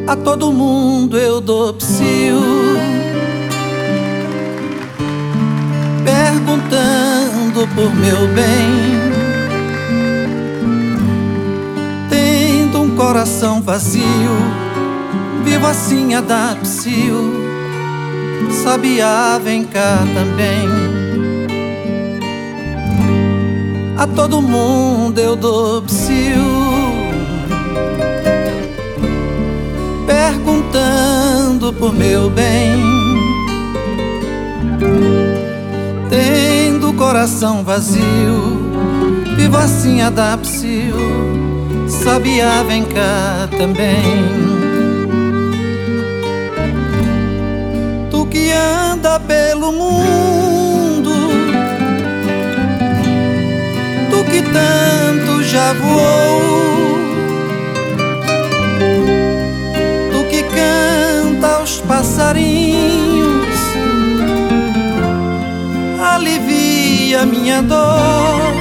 A todo mundo eu dou psiu, perguntando por meu bem. Tendo um coração vazio, vivo assim a dar psiu. Sabiá, vem cá também. A todo mundo eu dou psiu, perguntando por meu bem. Tendo o coração vazio, vivo assim a dar psiu. Sabiá, vem cá também. Tu que anda pelo mundo, tu que tanto já voou, tu que canta aos passarinhos, alivia minha dor.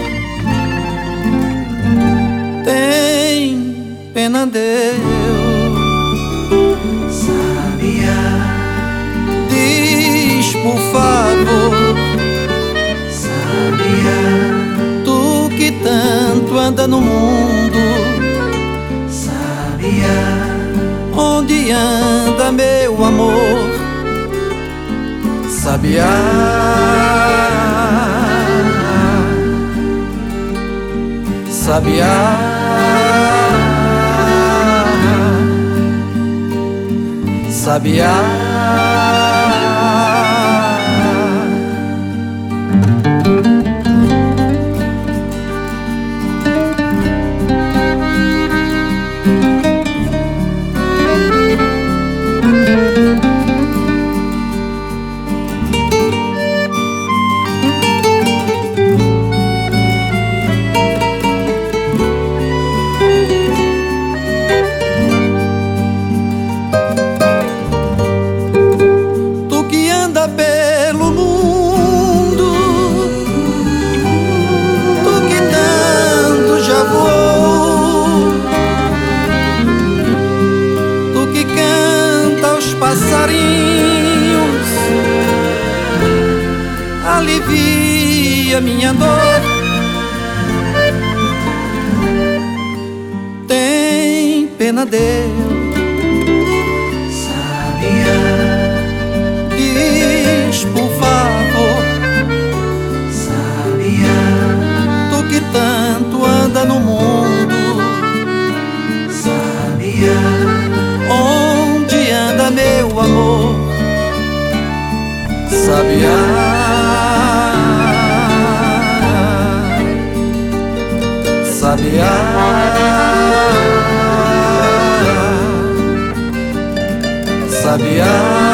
Tem pena Deus, Sabiá, diz por favor, Sabiá, tu que tanto anda no mundo, Sabiá, onde anda meu amor? Sabiá, Sabiá, Sabiá. Pelo mundo, tu que tanto já voou, tu que canta aos passarinhos, alivia minha dor. Tem pena Deus, Sabiá, por favor, Sabiá, tu que tanto anda no mundo, Sabiá, onde anda meu amor? Sabiá, Sabiá, Sabiá.